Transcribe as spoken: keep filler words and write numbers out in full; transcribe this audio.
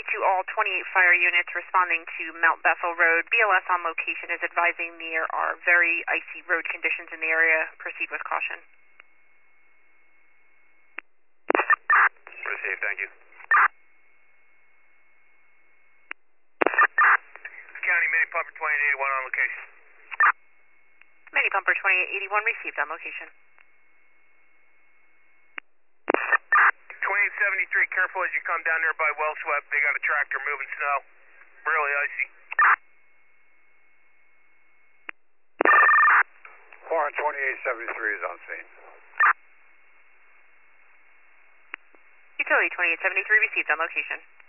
to all twenty-eight fire units responding to Mount Bethel Road. B L S on location is advising there are very icy road conditions in the area. Proceed with caution. Proceed, thank you. County Mini Pumper twenty-eight eighty-one on location. Mini Pumper twenty-eight eighty-one received on location. twenty-eight seventy-three, careful as you come down there by Well Swept. They got a tractor moving snow. Really icy. Warren twenty-eight seventy-three is on scene. Utility twenty-eight seventy-three received on location.